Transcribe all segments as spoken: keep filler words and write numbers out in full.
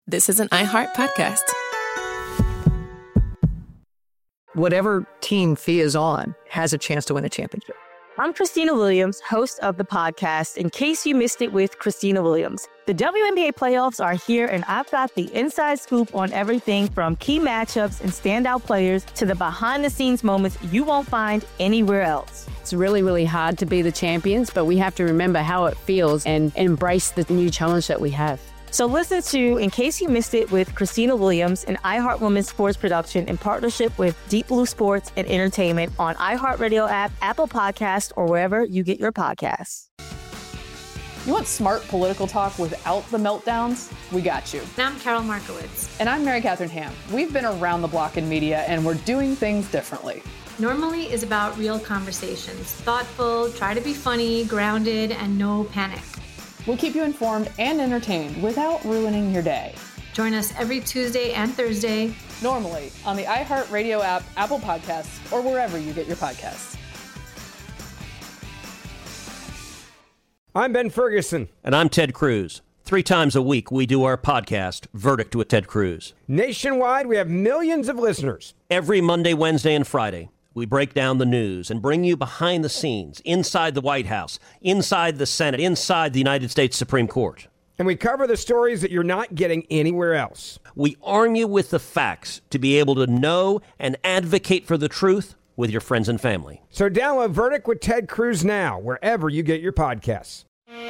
this is an iHeart podcast. Whatever team Thea is on has a chance to win a championship. I'm Christina Williams, host of the podcast, In Case You Missed It with Christina Williams. The W N B A playoffs are here, and I've got the inside scoop on everything from key matchups and standout players to the behind-the-scenes moments you won't find anywhere else. It's really, really hard to be the champions, but we have to remember how it feels and embrace the new challenge that we have. So listen to In Case You Missed It with Christina Williams, an iHeart Women's Sports production in partnership with Deep Blue Sports and Entertainment on iHeartRadio app, Apple Podcasts, or wherever you get your podcasts. You want smart political talk without the meltdowns? We got you. And I'm Carol Markowitz. And I'm Mary Catherine Ham. We've been around the block in media, and we're doing things differently. Normally is about real conversations. Thoughtful, try to be funny, grounded, and no panic. We'll keep you informed and entertained without ruining your day. Join us every Tuesday and Thursday. Normally on the iHeartRadio app, Apple Podcasts, or wherever you get your podcasts. I'm Ben Ferguson. And I'm Ted Cruz. Three times a week, we do our podcast, Verdict with Ted Cruz. Nationwide, we have millions of listeners. Every Monday, Wednesday, and Friday, we break down the news and bring you behind the scenes, inside the White House, inside the Senate, inside the United States Supreme Court. And we cover the stories that you're not getting anywhere else. We arm you with the facts to be able to know and advocate for the truth with your friends and family. So download Verdict with Ted Cruz now, wherever you get your podcasts.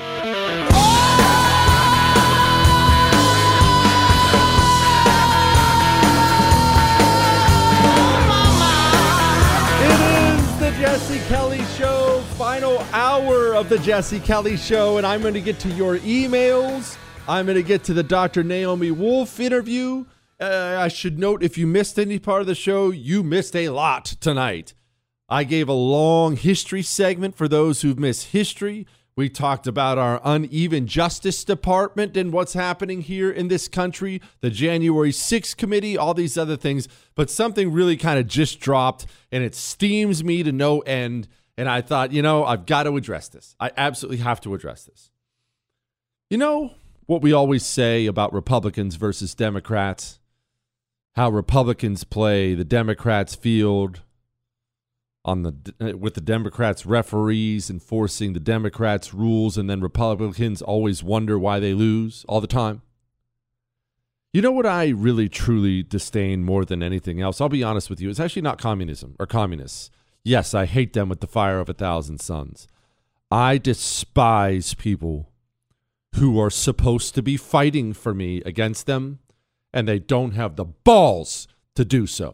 Jesse Kelly Show, final hour of the Jesse Kelly Show, and I'm going to get to your emails. I'm going to get to the Doctor Naomi Wolf interview. Uh, I should note, if you missed any part of the show, you missed a lot tonight. I gave a long history segment for those who've missed history. We talked about our uneven Justice Department and what's happening here in this country, the January sixth committee, all these other things. But something really kind of just dropped, and it steams me to no end. And I thought, you know, I've got to address this. I absolutely have to address this. You know what we always say about Republicans versus Democrats? How Republicans play the Democrats' field on the with the Democrats referees enforcing the Democrats rules, and then Republicans always wonder why they lose all the time. You know what I really truly disdain more than anything else? I'll be honest with you. It's actually not communism or communists. Yes, I hate them with the fire of a thousand suns. I despise people who are supposed to be fighting for me against them, and they don't have the balls to do so.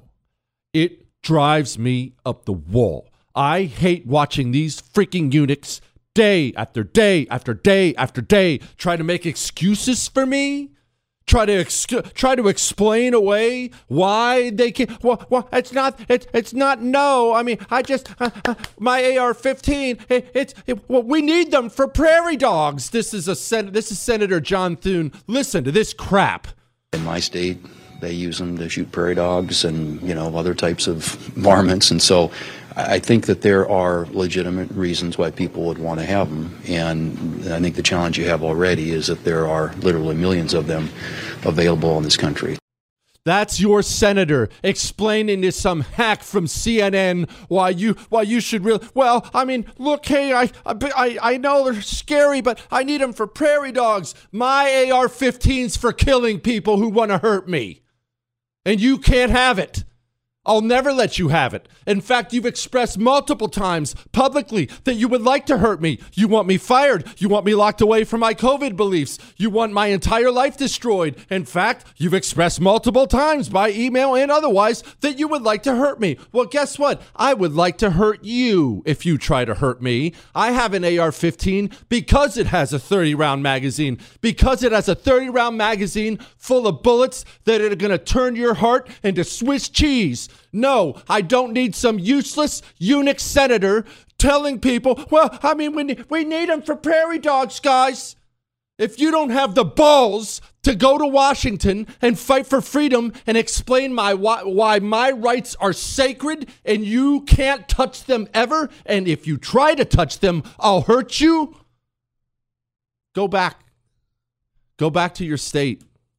It drives me up the wall. I hate watching these freaking eunuchs day after day after day after day try to make excuses for me, try to ex- try to explain away why they can't. Well, well it's not. It, it's not. No, I mean, I just uh, uh, my A R fifteen. It, it's it, well, we need them for prairie dogs. This is a sen- This is Senator John Thune. Listen to this crap. In my state, they use them to shoot prairie dogs and, you know, other types of varmints. And so I think that there are legitimate reasons why people would want to have them. And I think the challenge you have already is that there are literally millions of them available in this country. That's your senator explaining to some hack from C N N why you why you should really. Well, I mean, look, hey, I I I know they're scary, but I need them for prairie dogs. My A R fifteens for killing people who want to hurt me, and you can't have it. I'll never let you have it. In fact, you've expressed multiple times publicly that you would like to hurt me. You want me fired. You want me locked away from my COVID beliefs. You want my entire life destroyed. In fact, you've expressed multiple times by email and otherwise that you would like to hurt me. Well, guess what? I would like to hurt you if you try to hurt me. I have an A R fifteen because it has a thirty round magazine, because it has a thirty round magazine full of bullets that are going to turn your heart into Swiss cheese. No, I don't need some useless eunuch senator telling people, well, I mean, we, we need them for prairie dogs, guys. If you don't have the balls to go to Washington and fight for freedom and explain my why, why my rights are sacred and you can't touch them ever, and if you try to touch them, I'll hurt you, go back. Go back to your state.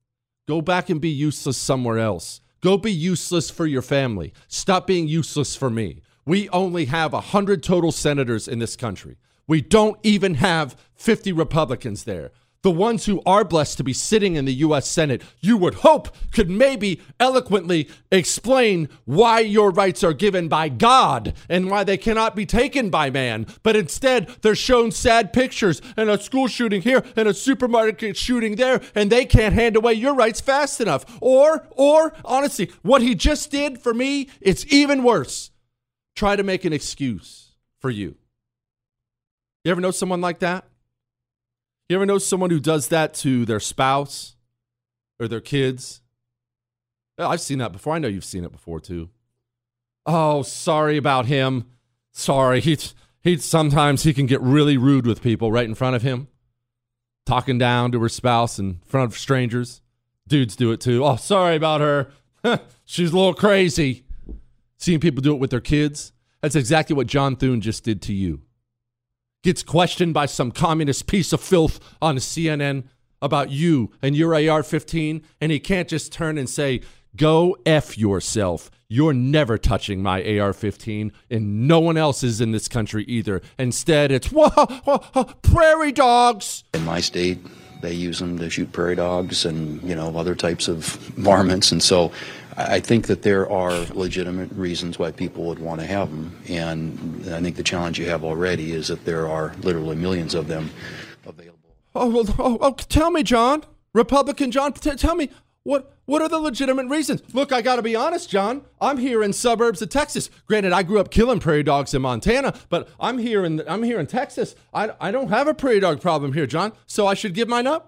Go back and be useless somewhere else. Go be useless for your family. Stop being useless for me. We only have one hundred total senators in this country. We don't even have fifty Republicans there. The ones who are blessed to be sitting in the U S Senate, you would hope could maybe eloquently explain why your rights are given by God and why they cannot be taken by man. But instead, they're shown sad pictures and a school shooting here and a supermarket shooting there, and they can't hand away your rights fast enough. Or, or, honestly, what he just did for me, it's even worse. Try to make an excuse for you. You ever know someone like that? You ever know someone who does that to their spouse or their kids? Well, I've seen that before. I know you've seen it before too. Oh, sorry about him. Sorry. He, he sometimes he can get really rude with people right in front of him. Talking down to her spouse in front of strangers. Dudes do it too. Oh, sorry about her. She's a little crazy. Seeing people do it with their kids. That's exactly what John Thune just did to you. Gets questioned by some communist piece of filth on C N N about you and your A R fifteen, and he can't just turn and say, go F yourself. You're never touching my A R fifteen, and no one else is in this country either. Instead, it's, whoa, whoa, whoa, prairie dogs. In my state, they use them to shoot prairie dogs and, you know, other types of varmints, and so I think that there are legitimate reasons why people would want to have them, and I think the challenge you have already is that there are literally millions of them available. Oh, well, oh, oh tell me, John, Republican John, t- tell me, what what are the legitimate reasons? Look, I got to be honest, John, I'm here in suburbs of Texas. Granted, I grew up killing prairie dogs in Montana, but I'm here in I'm here in Texas. I, I don't have a prairie dog problem here, John, so I should give mine up?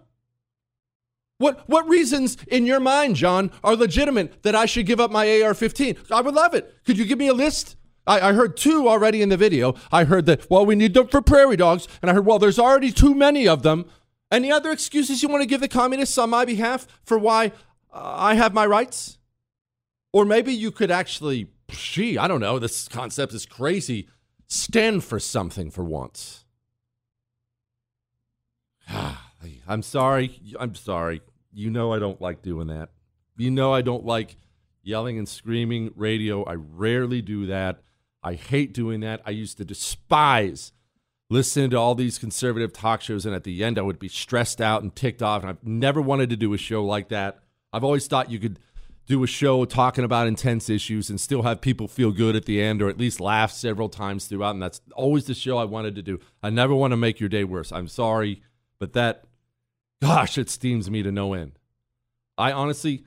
What what reasons in your mind, John, are legitimate that I should give up my A R fifteen? I would love it. Could you give me a list? I, I heard two already in the video. I heard that, well, we need them for prairie dogs. And I heard, well, there's already too many of them. Any other excuses you want to give the communists on my behalf for why uh, I have my rights? Or maybe you could actually, gee, I don't know, this concept is crazy. Stand for something for once. I'm sorry. I'm sorry. You know I don't like doing that. You know I don't like yelling and screaming radio. I rarely do that. I hate doing that. I used to despise listening to all these conservative talk shows, and at the end I would be stressed out and ticked off, and I've never wanted to do a show like that. I've always thought you could do a show talking about intense issues and still have people feel good at the end, or at least laugh several times throughout, and that's always the show I wanted to do. I never want to make your day worse. I'm sorry, but that, gosh, it steams me to no end. I honestly,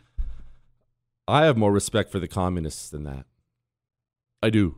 I have more respect for the communists than that. I do.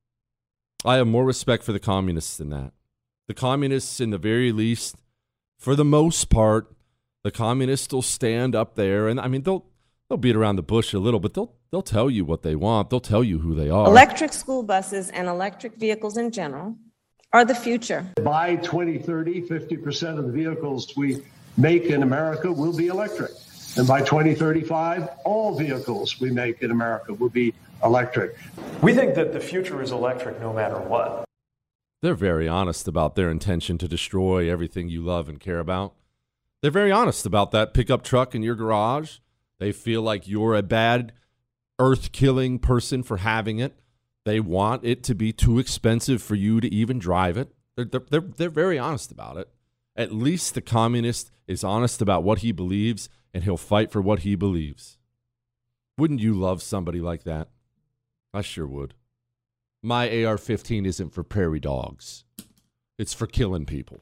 I have more respect for the communists than that. The communists, in the very least, for the most part, the communists will stand up there, and I mean, they'll they'll beat around the bush a little, but they'll they'll tell you what they want. They'll tell you who they are. Electric school buses and electric vehicles in general are the future. By twenty thirty, fifty percent of the vehicles we make in America will be electric. And by twenty thirty-five, all vehicles we make in America will be electric. We think that the future is electric no matter what. They're very honest about their intention to destroy everything you love and care about. They're very honest about that pickup truck in your garage. They feel like you're a bad, earth-killing person for having it. They want it to be too expensive for you to even drive it. They're, they're, they're very honest about it. At least the communist is honest about what he believes, and he'll fight for what he believes. Wouldn't you love somebody like that? I sure would. My A R fifteen isn't for prairie dogs. It's for killing people.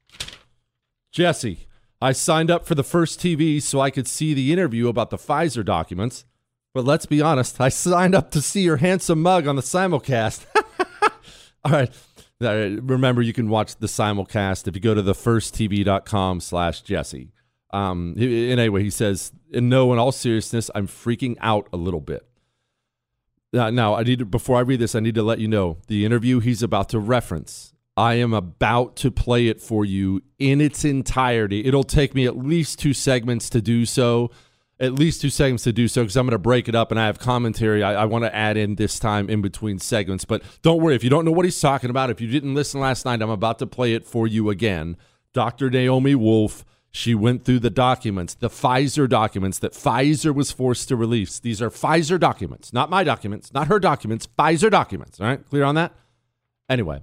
Jesse, I signed up for the First T V so I could see the interview about the Pfizer documents. But let's be honest, I signed up to see your handsome mug on the simulcast. All right. Remember, you can watch the simulcast if you go to the first t v dot com slash Jesse. Um, anyway, he says, and no, in all seriousness, I'm freaking out a little bit. Uh, now, I need to, before I read this, I need to let you know the interview he's about to reference. I am about to play it for you in its entirety. It'll take me at least two segments to do so. At least two segments to do so, because I'm going to break it up, and I have commentary I, I want to add in this time in between segments. But don't worry, if you don't know what he's talking about, if you didn't listen last night, I'm about to play it for you again. Doctor Naomi Wolf She went through the documents, the Pfizer documents that Pfizer was forced to release. These are Pfizer documents, not my documents, not her documents, Pfizer documents. All right, clear on that? Anyway,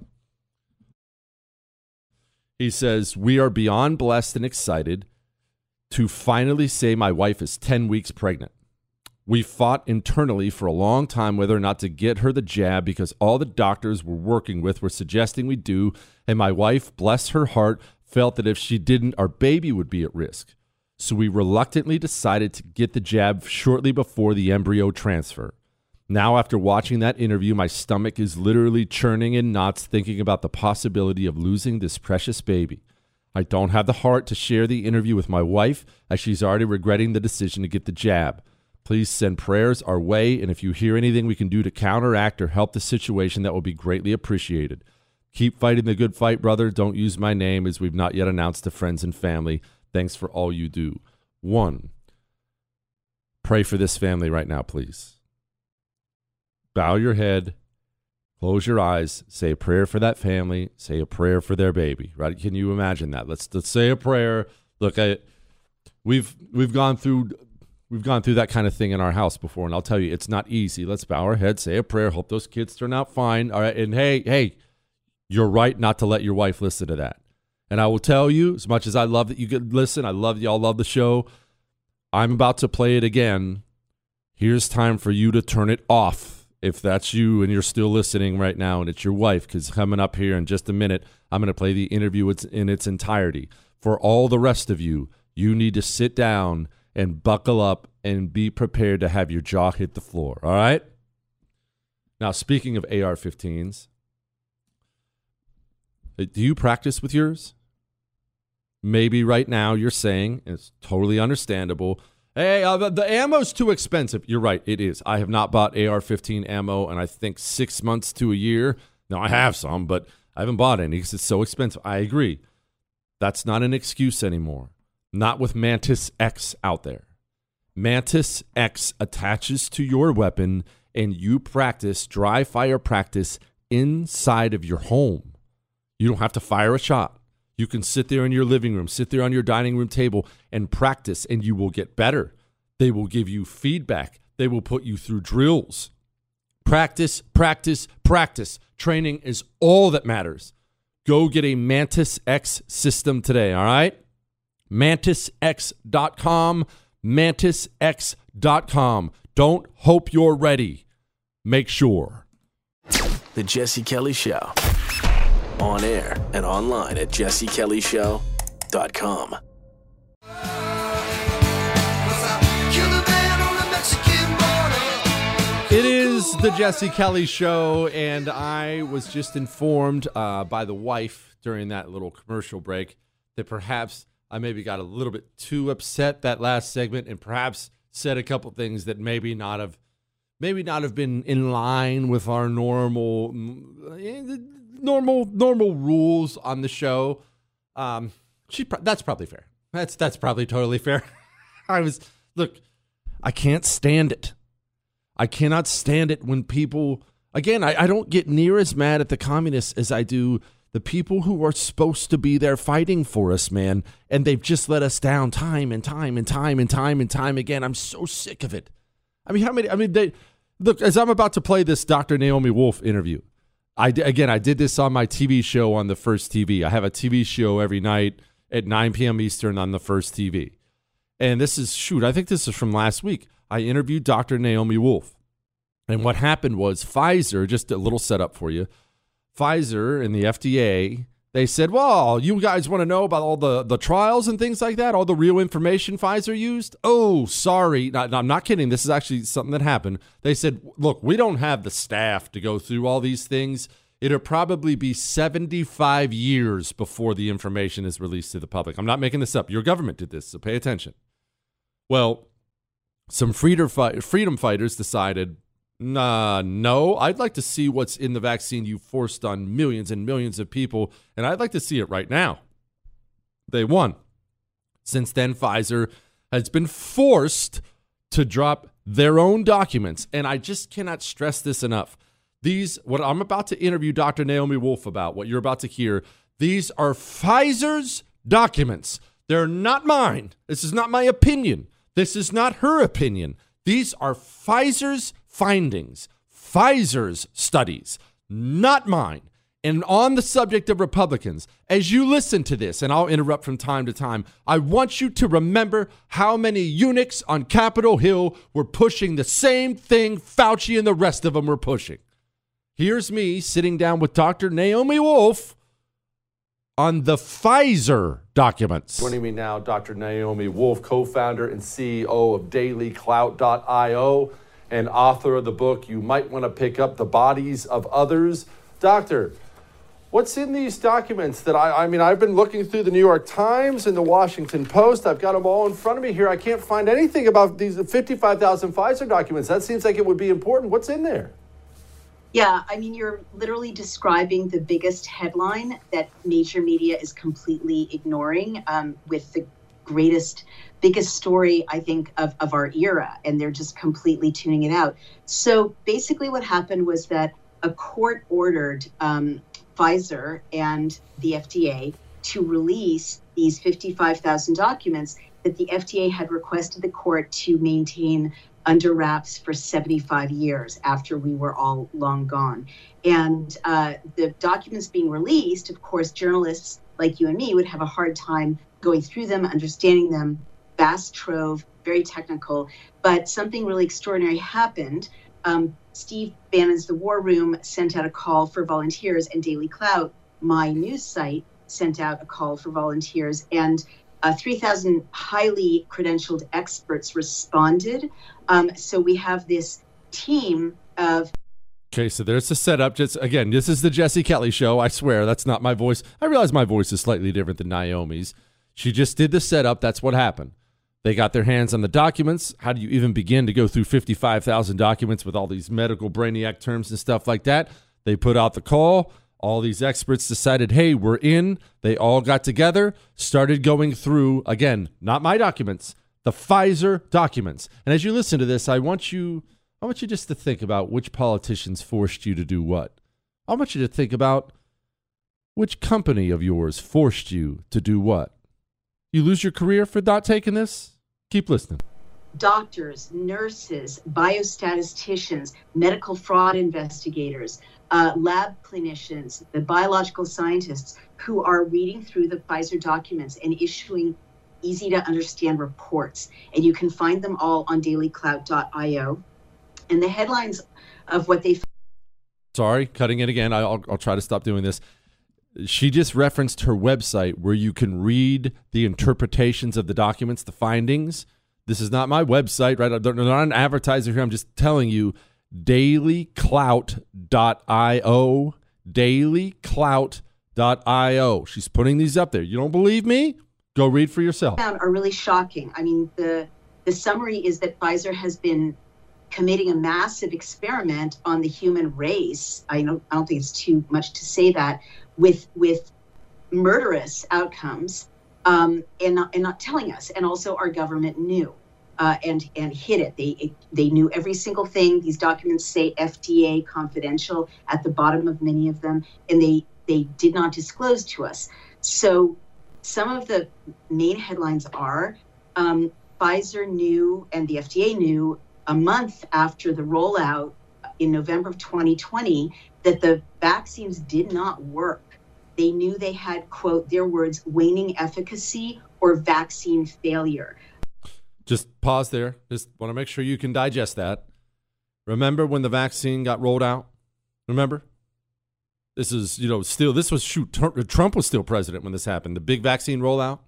he says, we are beyond blessed and excited to finally say my wife is ten weeks pregnant. We fought internally for a long time whether or not to get her the jab because all the doctors we're working with were suggesting we do, and my wife, bless her heart, felt that if she didn't, our baby would be at risk. So we reluctantly decided to get the jab shortly before the embryo transfer. Now, after watching that interview, my stomach is literally churning in knots thinking about the possibility of losing this precious baby. I don't have the heart to share the interview with my wife as she's already regretting the decision to get the jab. Please send prayers our way, and if you hear anything we can do to counteract or help the situation, that will be greatly appreciated. Keep fighting the good fight, brother. Don't use my name as we've not yet announced to friends and family. Thanks for all you do. One, pray for this family right now, please. Bow your head, close your eyes, say a prayer for that family, say a prayer for their baby, right? Can you imagine that? Let's, let's say a prayer. Look, I, we've we've gone through we've gone through that kind of thing in our house before, and I'll tell you, it's not easy. Let's bow our head, say a prayer, hope those kids turn out fine. All right, and hey, hey, you're right not to let your wife listen to that. And I will tell you, as much as I love that you could listen, I love y'all love the show, I'm about to play it again. Here's time for you to turn it off. If that's you and you're still listening right now and it's your wife, because coming up here in just a minute, I'm going to play the interview in its entirety. For all the rest of you, you need to sit down and buckle up and be prepared to have your jaw hit the floor, all right? Now, speaking of A R fifteens, do you practice with yours? Maybe right now you're saying, and it's totally understandable, hey, uh, the, the ammo's too expensive. You're right, it is. I have not bought A R fifteen ammo in I think six months to a year. Now, I have some, but I haven't bought any because it's so expensive. I agree. That's not an excuse anymore. Not with Mantis X out there. Mantis X attaches to your weapon, and you practice dry fire practice inside of your home. You don't have to fire a shot. You can sit there in your living room, sit there on your dining room table and practice, and you will get better. They will give you feedback. They will put you through drills. Practice, practice, practice. Training is all that matters. Go get a Mantis X system today, all right? mantis x dot com, mantis x dot com. Don't hope you're ready. Make sure. The Jesse Kelly Show. On air and online at jesse kelly show dot com. It is the Jesse Kelly Show, and I was just informed uh, by the wife during that little commercial break that perhaps I maybe got a little bit too upset that last segment and perhaps said a couple things that maybe not have maybe not have been in line with our normal normal normal rules on the show. Um, she that's probably fair. That's that's probably totally fair. I was look, I can't stand it. I cannot stand it when people again. I, I don't get near as mad at the communists as I do the people who are supposed to be there fighting for us, man, and they've just let us down time and time and time and time and time again. I'm so sick of it. I mean, how many? I mean, they look as I'm about to play this Doctor Naomi Wolf interview. I again, I did this on my T V show on the First T V. I have a T V show every night at nine p.m. Eastern on the First T V. And this is, shoot, I think this is from last week. I interviewed Doctor Naomi Wolf. And what happened was Pfizer, just a little setup for you, Pfizer and the F D A, they said, well, you guys want to know about all the, the trials and things like that, all the real information Pfizer used? Oh, sorry. No, no, I'm not kidding. This is actually something that happened. They said, look, we don't have the staff to go through all these things. It'll probably be seventy-five years before the information is released to the public. I'm not making this up. Your government did this, so pay attention. Well, some freedom fighters decided, Nah, no, I'd like to see what's in the vaccine you forced on millions and millions of people, and I'd like to see it right now. They won. Since then, Pfizer has been forced to drop their own documents, and I just cannot stress this enough. These, what I'm about to interview Doctor Naomi Wolf about, what you're about to hear, these are Pfizer's documents. They're not mine. This is not my opinion. This is not her opinion. These are Pfizer's findings, Pfizer's studies, not mine. And on the subject of Republicans, as you listen to this, and I'll interrupt from time to time, I want you to remember how many eunuchs on Capitol Hill were pushing the same thing Fauci and the rest of them were pushing. Here's me sitting down with Doctor Naomi Wolf on the Pfizer documents. Joining me now, Doctor Naomi Wolf, co-founder and C E O of Daily Clout dot io and author of the book You Might Want to Pick Up the Bodies of Others. Doctor, what's in these documents that I, I mean, I've been looking through the New York Times and the Washington Post. I've got them all in front of me here. I can't find anything about these fifty-five thousand Pfizer documents. That seems like it would be important. What's in there? Yeah, I mean, you're literally describing the biggest headline that major media is completely ignoring um, with the greatest, biggest story, I think, of, of our era, and they're just completely tuning it out. So basically what happened was that a court ordered um, Pfizer and the F D A to release these fifty-five thousand documents that the F D A had requested the court to maintain under wraps for seventy-five years after we were all long gone. And uh, the documents being released, of course, journalists like you and me would have a hard time going through them, understanding them, vast trove, very technical. But something really extraordinary happened. Um, Steve Bannon's The War Room sent out a call for volunteers, and Daily Clout, my news site, sent out a call for volunteers. And Uh, three thousand highly credentialed experts responded. Um, so we have this team of... Okay, so there's the setup. Just again, this is the Jesse Kelly Show. I swear, that's not my voice. I realize my voice is slightly different than Naomi's. She just did the setup. That's what happened. They got their hands on the documents. How do you even begin to go through fifty-five thousand documents with all these medical brainiac terms and stuff like that? They put out the call. All these experts decided, hey, we're in. They all got together, started going through, again, not my documents, the Pfizer documents. And as you listen to this, I want you I want you just to think about which politicians forced you to do what. I want you to think about which company of yours forced you to do what. You lose your career for not taking this? Keep listening. Doctors, nurses, biostatisticians, medical fraud investigators, uh, lab clinicians, the biological scientists who are reading through the Pfizer documents and issuing easy to understand reports. And you can find them all on Daily Clout dot io. And the headlines of what they... Sorry, cutting it again. I'll, I'll try to stop doing this. She just referenced her website where you can read the interpretations of the documents, the findings. This is not my website, right? I'm not an advertiser here. I'm just telling you, Daily Clout dot io, Daily Clout dot io. She's putting these up there. You don't believe me? Go read for yourself. Are really shocking. I mean, the the summary is that Pfizer has been committing a massive experiment on the human race. I don't, I don't think it's too much to say that, with with murderous outcomes, um, and not and not telling us. And also, our government knew. Uh, and and hid it. They it, they knew every single thing. These documents say F D A confidential at the bottom of many of them, and they they did not disclose to us. So some of the main headlines are um, Pfizer knew and the F D A knew a month after the rollout in November of twenty twenty that the vaccines did not work. They knew they had, quote, their words, waning efficacy or vaccine failure. Just pause there. Just want to make sure you can digest that. Remember when the vaccine got rolled out? Remember? This is, you know, still, this was, shoot, Trump was still president when this happened. The big vaccine rollout.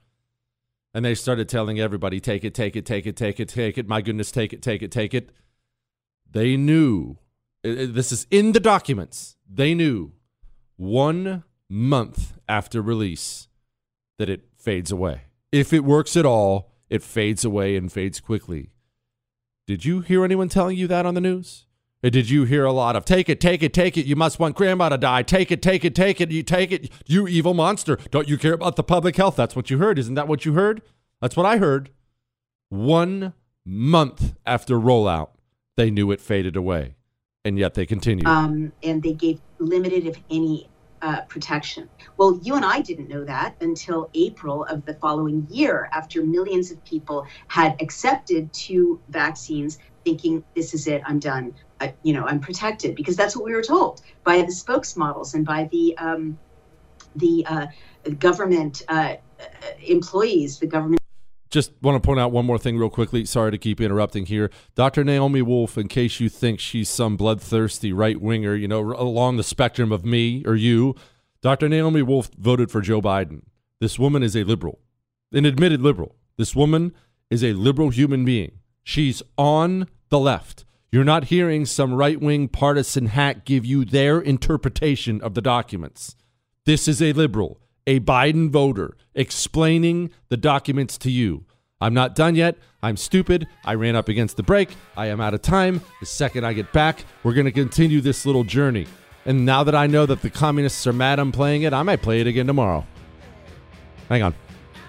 And they started telling everybody, take it, take it, take it, take it, take it. My goodness, take it, take it, take it. They knew, it, it, this is in the documents, they knew one month after release that it fades away. If it works at all, it fades away and fades quickly. Did you hear anyone telling you that on the news? Or did you hear a lot of, take it, take it, take it, you must want grandma to die, take it, take it, take it, you take it, you evil monster, don't you care about the public health? That's what you heard. Isn't that what you heard? That's what I heard. One month after rollout, they knew it faded away, and yet they continued. Um, and they gave limited, if any, uh, protection. Well, you and I didn't know that until April of the following year, after millions of people had accepted two vaccines, thinking this is it, I'm done, uh, you know, I'm protected, because that's what we were told by the spokesmodels and by the um, the uh, government uh, employees, the government. Just want to point out one more thing real quickly. Sorry to keep interrupting here. Doctor Naomi Wolf, in case you think she's some bloodthirsty right-winger, you know, along the spectrum of me or you, Doctor Naomi Wolf voted for Joe Biden. This woman is a liberal, an admitted liberal. This woman is a liberal human being. She's on the left. You're not hearing some right-wing partisan hack give you their interpretation of the documents. This is a liberal, a Biden voter, explaining the documents to you. I'm not done yet. I'm stupid. I ran up against the break. I am out of time. The second I get back, we're going to continue this little journey. And now that I know that the communists are mad I'm playing it, I might play it again tomorrow. Hang on.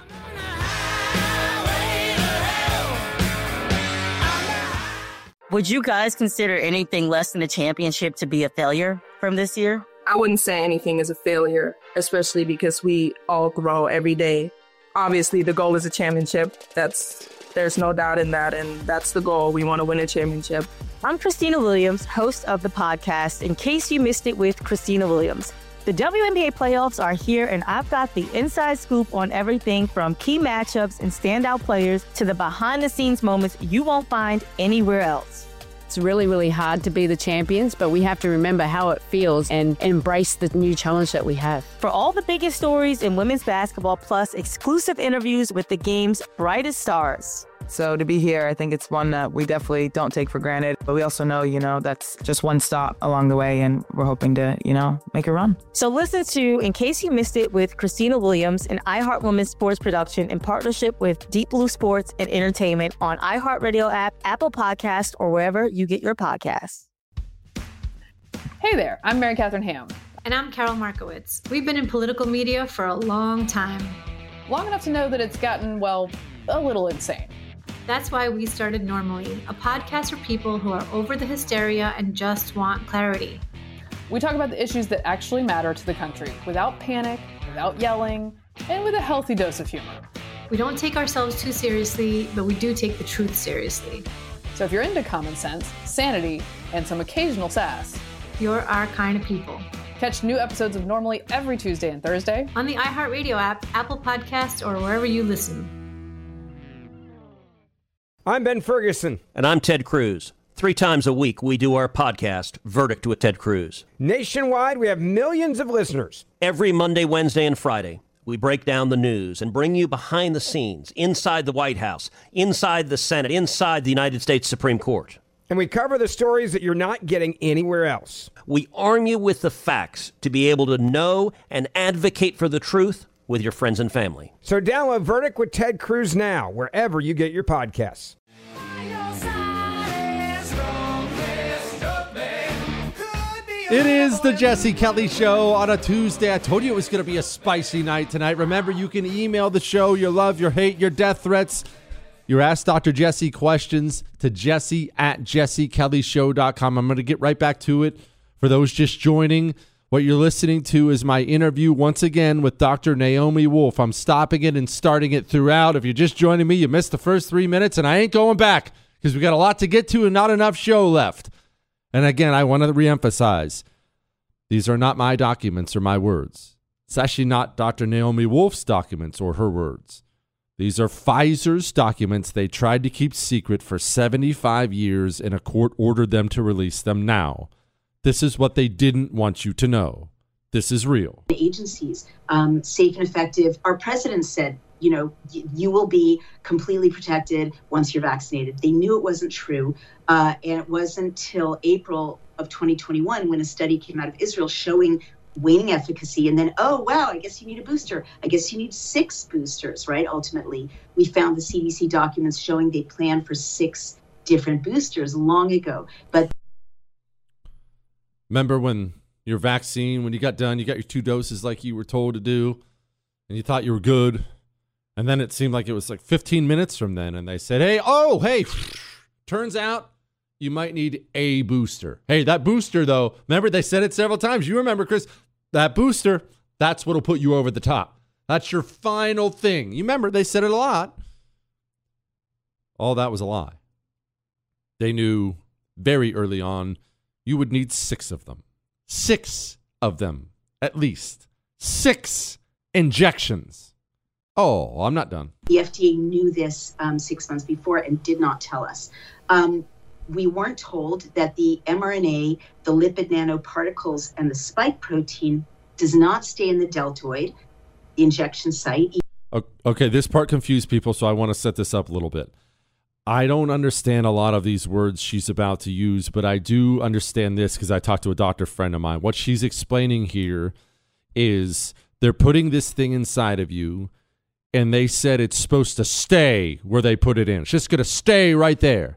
Would you guys consider anything less than a championship to be a failure from this year? I wouldn't say anything is a failure, especially because we all grow every day. Obviously, the goal is a championship. That's there's no doubt in that, and that's the goal. We want to win a championship. I'm Christina Williams, host of the podcast, In Case You Missed It with Christina Williams. The W N B A playoffs are here, and I've got the inside scoop on everything from key matchups and standout players to the behind-the-scenes moments you won't find anywhere else. It's really, really hard to be the champions, but we have to remember how it feels and embrace the new challenge that we have. For all the biggest stories in women's basketball, plus exclusive interviews with the game's brightest stars. So to be here, I think it's one that we definitely don't take for granted. But we also know, you know, that's just one stop along the way, and we're hoping to, you know, make a run. So listen to In Case You Missed It with Christina Williams, an iHeart Women's sports production in partnership with Deep Blue Sports and Entertainment on iHeartRadio app, Apple Podcast, or wherever you get your podcasts. Hey there, I'm Mary Catherine Ham. And I'm Carol Markowitz. We've been in political media for a long time. Long enough to know that it's gotten, well, a little insane. That's why we started Normally, a podcast for people who are over the hysteria and just want clarity. We talk about the issues that actually matter to the country without panic, without yelling, and with a healthy dose of humor. We don't take ourselves too seriously, but we do take the truth seriously. So if you're into common sense, sanity, and some occasional sass, you're our kind of people. Catch new episodes of Normally every Tuesday and Thursday on the iHeartRadio app, Apple Podcasts, or wherever you listen. I'm Ben Ferguson. And I'm Ted Cruz. Three times a week, we do our podcast, Verdict with Ted Cruz. Nationwide, we have millions of listeners. Every Monday, Wednesday, and Friday, we break down the news and bring you behind the scenes, inside the White House, inside the Senate, inside the United States Supreme Court. And we cover the stories that you're not getting anywhere else. We arm you with the facts to be able to know and advocate for the truth with your friends and family. So download Verdict with Ted Cruz now, wherever you get your podcasts. It is the Jesse Kelly Show on a Tuesday. I told you it was going to be a spicy night tonight. Remember, you can email the show your love, your hate, your death threats, your Ask Doctor Jesse questions to jesse at jesse kelly show dot com. I'm going to get right back to it. For those just joining, what you're listening to is my interview once again with Doctor Naomi Wolf. I'm stopping it and starting it throughout. If you're just joining me, you missed the first three minutes, and I ain't going back because we got a lot to get to and not enough show left. And again, I want to reemphasize, these are not my documents or my words. It's actually not Doctor Naomi Wolf's documents or her words. These are Pfizer's documents they tried to keep secret for seventy-five years, and a court ordered them to release them now. This is what they didn't want you to know. This is real. The agencies, um, safe and effective. Our president said, you know, y- you will be completely protected once you're vaccinated. They knew it wasn't true. Uh, and it wasn't until April of twenty twenty-one when a study came out of Israel showing waning efficacy. And then, oh, wow, I guess you need a booster. I guess you need six boosters, right? Ultimately, we found the C D C documents showing they planned for six different boosters long ago. But remember when your vaccine, when you got done, you got your two doses like you were told to do, and you thought you were good. And then it seemed like it was like fifteen minutes from then, and they said, hey, oh, hey, turns out you might need a booster. Hey, that booster, though, remember they said it several times. You remember, Chris, that booster, that's what'll put you over the top. That's your final thing. You remember, they said it a lot. All that was a lie. They knew very early on you would need six of them. Six of them, at least. Six injections. Oh, I'm not done. The F D A knew this um, six months before and did not tell us. Um, we weren't told that the mRNA, the lipid nanoparticles, and the spike protein does not stay in the deltoid, the injection site. Okay, this part confused people, so I want to set this up a little bit. I don't understand a lot of these words she's about to use, but I do understand this because I talked to a doctor friend of mine. What she's explaining here is they're putting this thing inside of you, and they said it's supposed to stay where they put it in. It's just going to stay right there.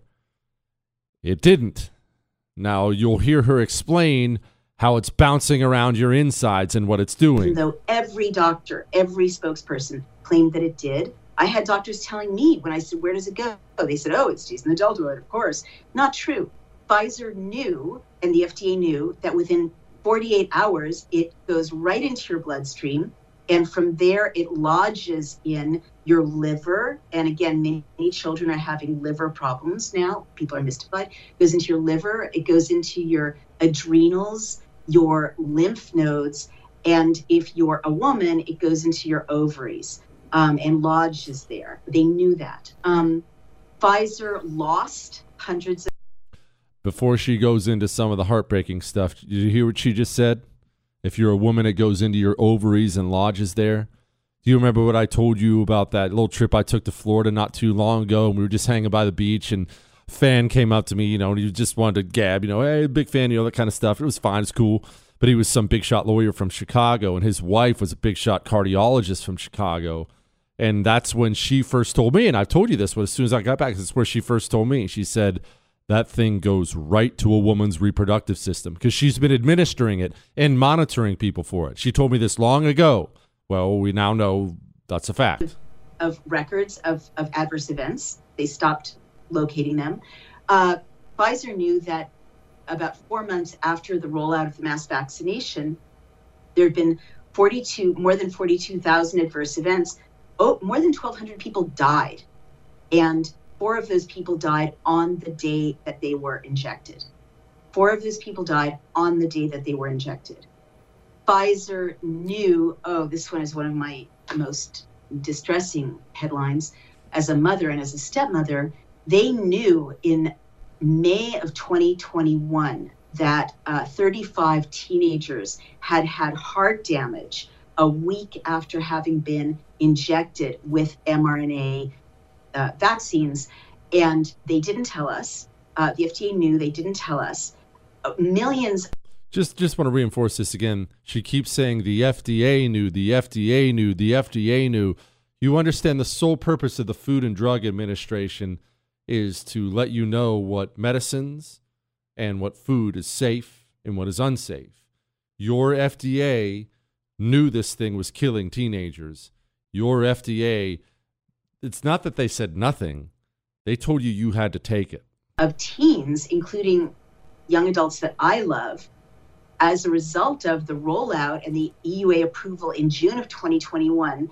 It didn't. Now, you'll hear her explain how it's bouncing around your insides and what it's doing. Even though every doctor, every spokesperson claimed that it did, I had doctors telling me when I said, where does it go? They said, oh, it stays in the deltoid, of course. Not true. Pfizer knew, and the F D A knew, that within forty-eight hours, it goes right into your bloodstream. And from there, it lodges in your liver. And again, many, many children are having liver problems now. People are mystified. It goes into your liver. It goes into your adrenals, your lymph nodes. And if you're a woman, it goes into your ovaries. Um, and lodges there. They knew that. Um, Pfizer lost hundreds of... Before she goes into some of the heartbreaking stuff, did you hear what she just said? If you're a woman, it goes into your ovaries and lodges there. Do you remember what I told you about that little trip I took to Florida not too long ago? And we were just hanging by the beach, and a fan came up to me, you know, and he just wanted to gab, you know, hey, big fan, you know, that kind of stuff. It was fine. It's cool. But he was some big shot lawyer from Chicago, and his wife was a big shot cardiologist from Chicago. And that's when she first told me, and I've told you this, but as soon as I got back, that's where she first told me. She said, that thing goes right to a woman's reproductive system because she's been administering it and monitoring people for it. She told me this long ago. Well, we now know that's a fact. Of records of, of adverse events. They stopped locating them. Uh, Pfizer knew that about four months after the rollout of the mass vaccination, there had been forty-two, more than forty-two thousand adverse events. Oh, more than twelve hundred people died, and four of those people died on the day that they were injected. Four of those people died on the day that they were injected. Pfizer knew, oh, this one is one of my most distressing headlines. As a mother and as a stepmother, they knew in May of twenty twenty-one that uh, thirty-five teenagers had had heart damage a week after having been injected with mRNA uh, vaccines, and they didn't tell us. Uh, the F D A knew, they didn't tell us. Uh, millions. Just, just want to reinforce this again. She keeps saying the F D A knew, the F D A knew, the F D A knew. You understand the sole purpose of the Food and Drug Administration is to let you know what medicines and what food is safe and what is unsafe. Your F D A knew this thing was killing teenagers. Your F D A, it's not that they said nothing. They told you you had to take it. Of teens, including young adults that I love, as a result of the rollout and the E U A approval in June of twenty twenty-one,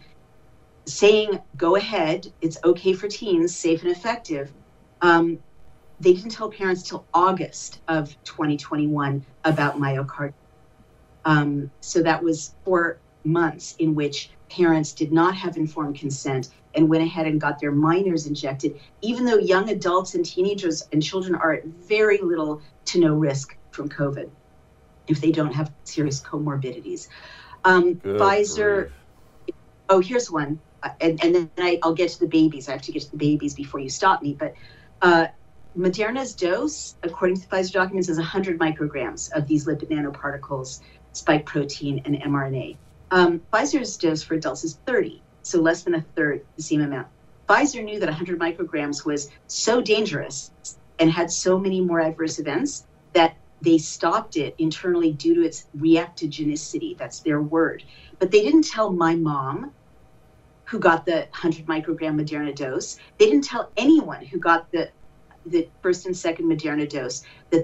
saying, go ahead, it's okay for teens, safe and effective. Um, they didn't tell parents till August of twenty twenty-one about myocarditis. Um, so that was four months in which parents did not have informed consent and went ahead and got their minors injected, even though young adults and teenagers and children are at very little to no risk from COVID if they don't have serious comorbidities. Um, Pfizer, grief. oh, here's one. And, and then I, I'll get to the babies. I have to get to the babies before you stop me. But uh, Moderna's dose, according to the Pfizer documents, is one hundred micrograms of these lipid nanoparticles, spike protein, and mRNA. Um, Pfizer's dose for adults is thirty, so less than a third the same amount. Pfizer knew that one hundred micrograms was so dangerous and had so many more adverse events that they stopped it internally due to its reactogenicity. That's their word. But they didn't tell my mom, who got the one hundred microgram Moderna dose. They didn't tell anyone who got the the first and second Moderna dose that the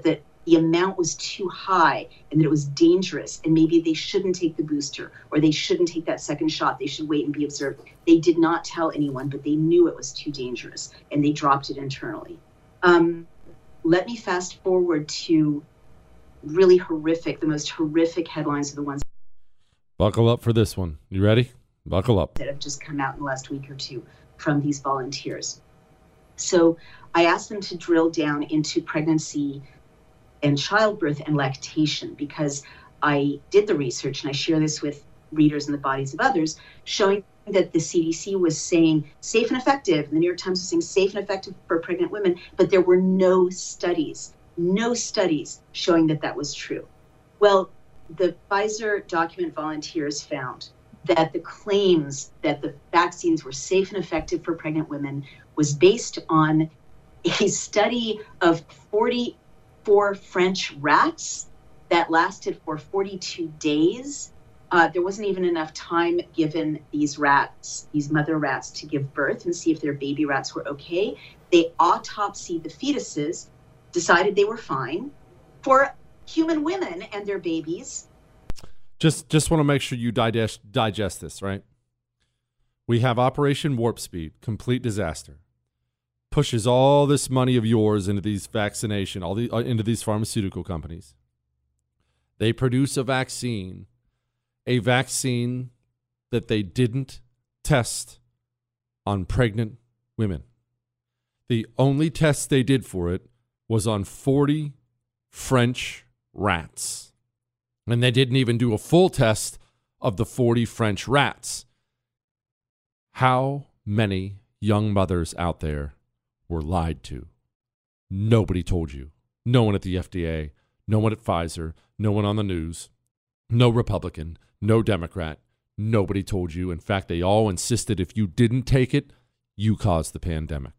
the amount was too high and that it was dangerous and maybe they shouldn't take the booster or they shouldn't take that second shot. They should wait and be observed. They did not tell anyone, but they knew it was too dangerous and they dropped it internally. Um, let me fast forward to really horrific, the most horrific headlines are the ones Buckle up for this one. You ready? Buckle up. that have just come out in the last week or two from these volunteers. So I asked them to drill down into pregnancy and childbirth and lactation because I did the research, and I share this with readers in the bodies of others, showing that the C D C was saying safe and effective, and the New York Times was saying safe and effective for pregnant women, but there were no studies, no studies showing that that was true. Well, the Pfizer document volunteers found that the claims that the vaccines were safe and effective for pregnant women was based on a study of forty-four French rats that lasted for forty-two days. Uh, there wasn't even enough time given these rats, these mother rats, to give birth and see if their baby rats were okay. They autopsied the fetuses, decided they were fine. For human women and their babies, Just just want to make sure you digest digest this, right? We have Operation Warp Speed, complete disaster. Pushes all this money of yours into these vaccination, all the uh, into these pharmaceutical companies. They produce a vaccine, a vaccine that they didn't test on pregnant women. The only test they did for it was on forty French rats. And they didn't even do a full test of the forty French rats. How many young mothers out there were lied to? Nobody told you. No one at the F D A, no one at Pfizer, no one on the news, no Republican, no Democrat. Nobody told you. In fact, they all insisted if you didn't take it, you caused the pandemic.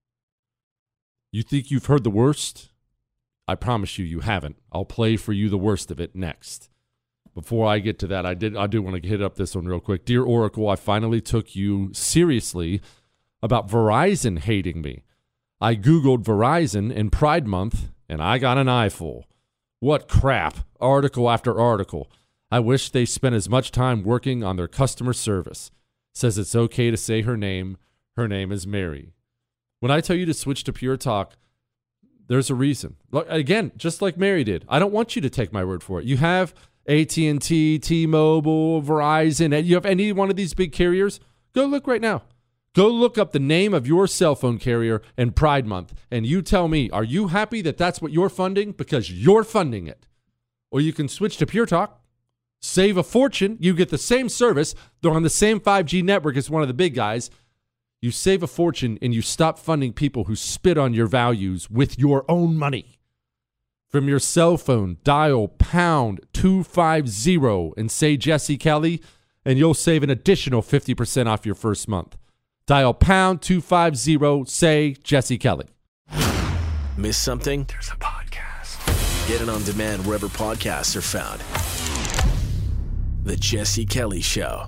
You think you've heard the worst? I promise you, you haven't. I'll play for you the worst of it next. Before I get to that, I did I do want to hit up this one real quick. Dear Oracle, I finally took you seriously about Verizon hating me. I Googled Verizon in Pride Month, and I got an eyeful. What crap. Article after article. I wish they spent as much time working on their customer service. Says it's okay to say her name. Her name is Mary. When I tell you to switch to Pure Talk, there's a reason. Look, again, just like Mary did. I don't want you to take my word for it. You have A T and T, T-Mobile, Verizon, and you have any one of these big carriers, go look right now. Go look up the name of your cell phone carrier in Pride Month, and you tell me, are you happy that that's what you're funding? Because you're funding it. Or you can switch to Pure Talk, save a fortune. You get the same service. They're on the same five G network as one of the big guys. You save a fortune, and you stop funding people who spit on your values with your own money. From your cell phone, dial pound two five zero and say Jesse Kelly, and you'll save an additional fifty percent off your first month. Dial pound two five zero, say Jesse Kelly. Miss something? There's a podcast. Get it on demand wherever podcasts are found. The Jesse Kelly Show.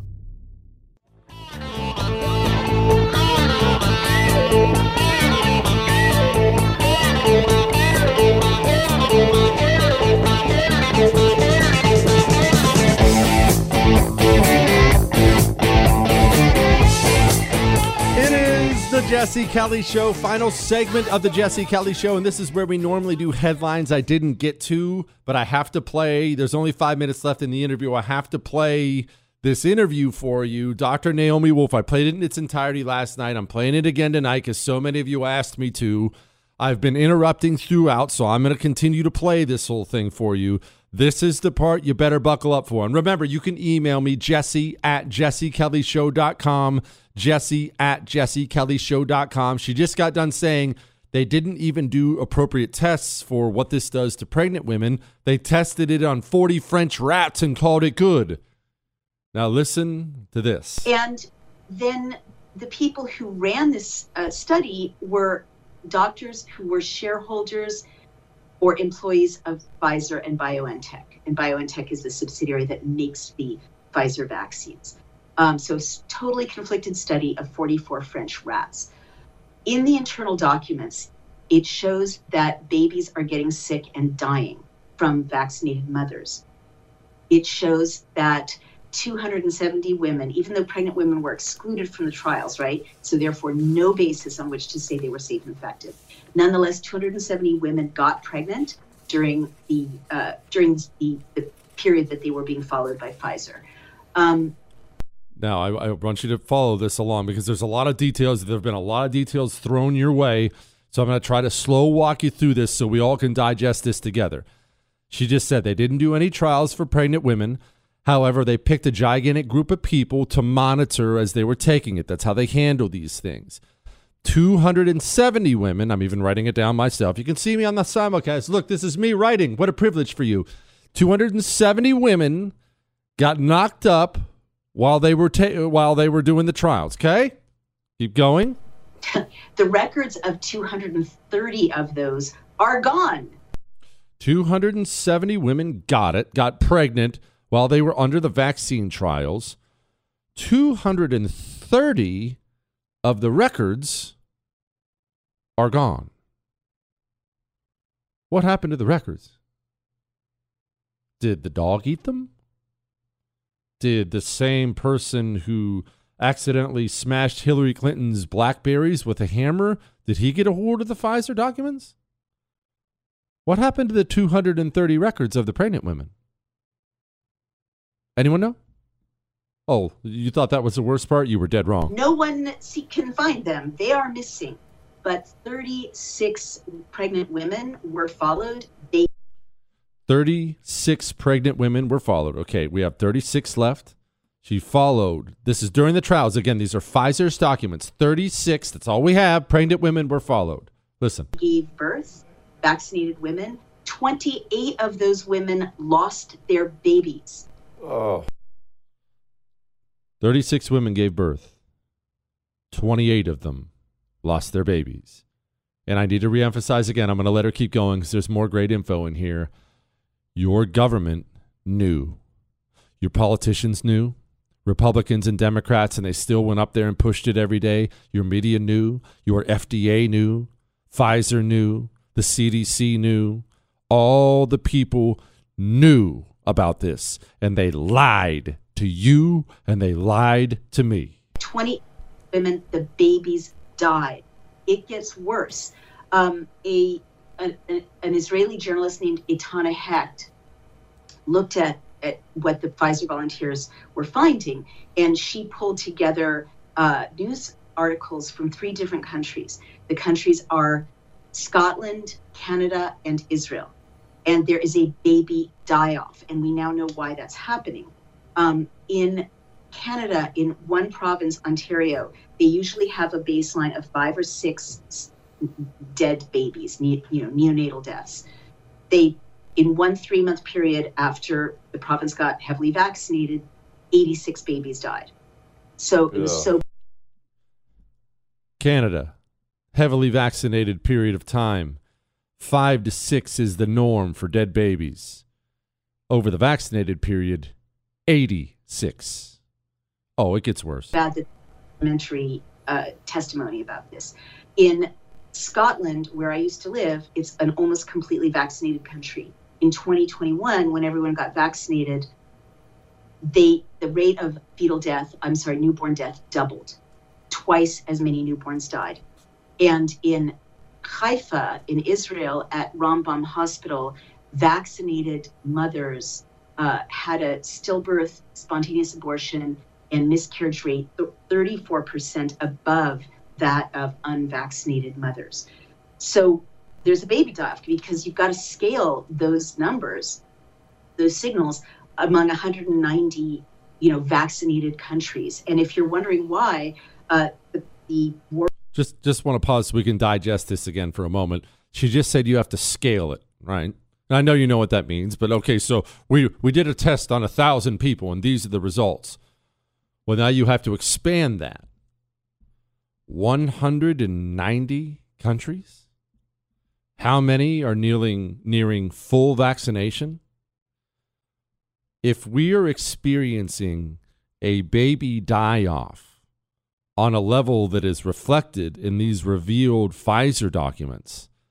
It is the Jesse Kelly Show, final segment of the Jesse Kelly Show, and this is where we normally do headlines I didn't get to, but I have to play. There's only five minutes left in the interview. I have to play this interview for you. Doctor Naomi Wolf, I played it in its entirety last night. I'm playing it again tonight because so many of you asked me to. I've been interrupting throughout, so I'm going to continue to play this whole thing for you. This is the part you better buckle up for. And remember, you can email me, Jesse at jesse kelly show dot com, Jesse at jesse kelly show dot com. She just got done saying they didn't even do appropriate tests for what this does to pregnant women. They tested it on forty French rats and called it good. Now listen to this. And then the people who ran this uh, study were doctors who were shareholders or employees of Pfizer and BioNTech. And BioNTech is the subsidiary that makes the Pfizer vaccines. Um, so it's a totally conflicted study of forty-four French rats. In the internal documents, It shows that babies are getting sick and dying from vaccinated mothers. It shows that two hundred seventy women, even though pregnant women were excluded from the trials, right? So therefore no basis on which to say they were safe and effective. Nonetheless, two hundred seventy women got pregnant during the uh, during the, the period that they were being followed by Pfizer. Um, Now, I, I want you to follow this along because there's a lot of details. There have been a lot of details thrown your way. So I'm going to try to slow walk you through this so we all can digest this together. She just said they didn't do any trials for pregnant women. However, they picked a gigantic group of people to monitor as they were taking it. That's how they handle these things. two hundred seventy women, I'm even writing it down myself. You can see me on the simulcast. Look, this is me writing. What a privilege for you. two hundred seventy women got knocked up while they were ta- while they were doing the trials, okay? Keep going. The records of two hundred thirty of those are gone. two hundred seventy women got it, got pregnant while they were under the vaccine trials. two hundred thirty of the records are gone. What happened to the records? Did the dog eat them? Did the same person who accidentally smashed Hillary Clinton's Blackberries with a hammer, did he get a hold of the Pfizer documents? What happened to the two hundred thirty records of the pregnant women? Anyone know? Oh, you thought that was the worst part? You were dead wrong. No one see, can find them. They are missing. But thirty-six pregnant women were followed. They thirty-six pregnant women were followed. Okay, we have thirty-six left. She followed. This is during the trials. Again, these are Pfizer's documents. thirty-six, that's all we have. Pregnant women were followed. Listen. Gave birth, vaccinated women. twenty-eight of those women lost their babies. Oh. thirty-six women gave birth. twenty-eight of them lost their babies. And I need to reemphasize again, I'm going to let her keep going because there's more great info in here. Your government knew. Your politicians knew. Republicans and Democrats, and they still went up there and pushed it every day. Your media knew. Your F D A knew. Pfizer knew. The C D C knew. All the people knew about this, and they lied to you, and they lied to me. twenty women, the babies died. It gets worse. Um, a, a, an Israeli journalist named Itana Hecht looked at, at what the Pfizer volunteers were finding, and she pulled together uh, news articles from three different countries. The countries are Scotland, Canada, and Israel. And there is a baby die-off, and we now know why that's happening. Um, in Canada, in one province, Ontario, they usually have a baseline of five or six dead babies, ne- you know, neonatal deaths. They, in one three-month period after the province got heavily vaccinated, eighty-six babies died. So it was Yeah. so. Canada, heavily vaccinated period of time. Five to six is the norm for dead babies. Over the vaccinated period, eighty-six. Oh, it gets worse. Bad the documentary uh, testimony about this. In Scotland, where I used to live, it's an almost completely vaccinated country. In twenty twenty-one, when everyone got vaccinated, they the rate of fetal death, I'm sorry, newborn death doubled. Twice as many newborns died. And in Haifa, in Israel, at Rambam Hospital, vaccinated mothers uh, had a stillbirth, spontaneous abortion, and miscarriage rate thirty-four percent above that of unvaccinated mothers. So there's a baby die-off because you've got to scale those numbers, those signals, among one hundred ninety, you know, vaccinated countries. And if you're wondering why, uh, the, the war. Just just want to pause so we can digest this again for a moment. She just said you have to scale it, right? And I know you know what that means, but okay, so we, we did a test on a thousand people, and these are the results. Well, now you have to expand that. one hundred ninety countries? How many are nearing, nearing full vaccination? If we are experiencing a baby die-off on a level that is reflected in these revealed Pfizer documents,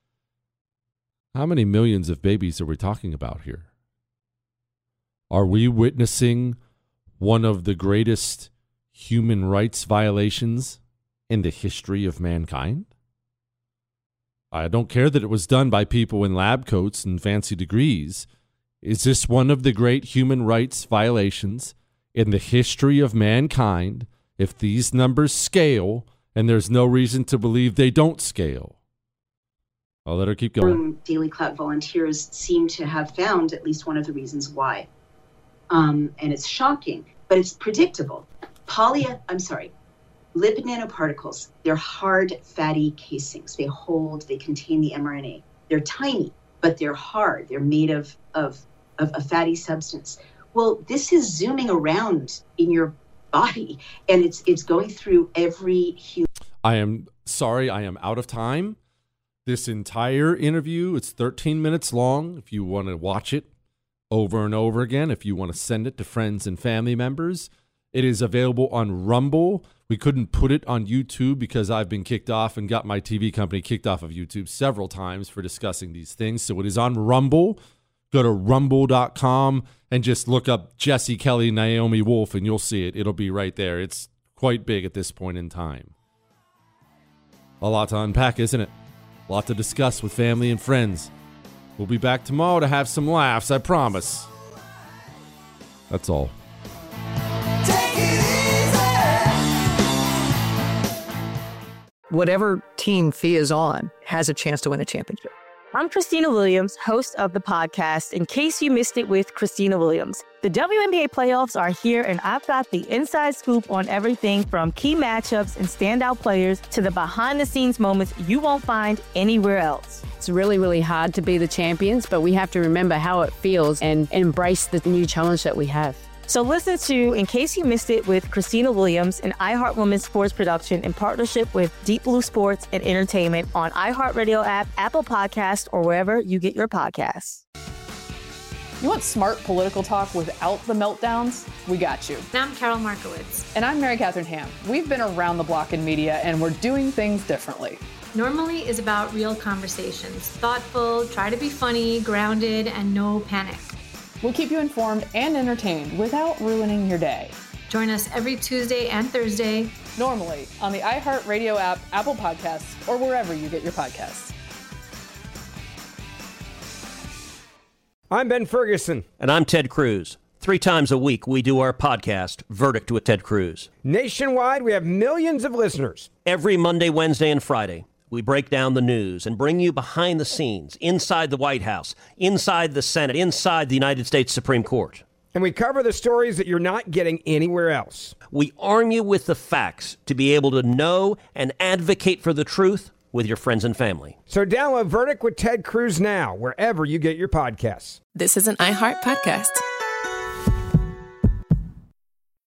How many millions of babies are we talking about here? Are we witnessing one of the greatest human rights violations in the history of mankind? I don't care that it was done by people in lab coats and fancy degrees. Is this one of the great human rights violations in the history of mankind if these numbers scale and there's no reason to believe they don't scale? I'll let her keep going. Daily Clout volunteers seem to have found at least one of the reasons why. Um, and it's shocking, but it's predictable. Poly, I'm sorry, lipid nanoparticles, they're hard, fatty casings. They hold, they contain the mRNA. They're tiny, but they're hard. They're made of, of, of a fatty substance. Well, this is zooming around in your body, and it's it's going through every human. I am sorry, I am out of time. This entire interview, it's thirteen minutes long. If you want to watch it over and over again, if you want to send it to friends and family members, it is available on Rumble. We couldn't put it on YouTube because I've been kicked off and got my T V company kicked off of YouTube several times for discussing these things. So it is on Rumble. Go to rumble dot com and just look up Jesse Kelly, Naomi Wolf, and you'll see it. It'll be right there. It's quite big at this point in time. A lot to unpack, isn't it? A lot to discuss with family and friends. We'll be back tomorrow to have some laughs, I promise. That's all. Whatever team Thea is on has a chance to win a championship. I'm Christina Williams, host of the podcast, In Case You Missed It with Christina Williams. The W N B A playoffs are here, and I've got the inside scoop on everything from key matchups and standout players to the behind-the-scenes moments you won't find anywhere else. It's really, really hard to be the champions, but we have to remember how it feels and embrace the new challenge that we have. So listen to In Case You Missed It with Christina Williams, an iHeart Women's sports production in partnership with Deep Blue Sports and Entertainment on iHeartRadio app, Apple Podcasts, or wherever you get your podcasts. You want smart political talk without the meltdowns? We got you. And I'm Carol Markowitz. And I'm Mary Catherine Ham. We've been around the block in media, and we're doing things differently. Normally is about real conversations. Thoughtful, try to be funny, grounded, and no panic. We'll keep you informed and entertained without ruining your day. Join us every Tuesday and Thursday. Normally on the iHeartRadio app, Apple Podcasts, or wherever you get your podcasts. I'm Ben Ferguson. And I'm Ted Cruz. Three times a week, we do our podcast, Verdict with Ted Cruz. Nationwide, we have millions of listeners. Every Monday, Wednesday, and Friday, we break down the news and bring you behind the scenes, inside the White House, inside the Senate, inside the United States Supreme Court. And we cover the stories that you're not getting anywhere else. We arm you with the facts to be able to know and advocate for the truth with your friends and family. So download Verdict with Ted Cruz now, wherever you get your podcasts. This is an iHeart podcast.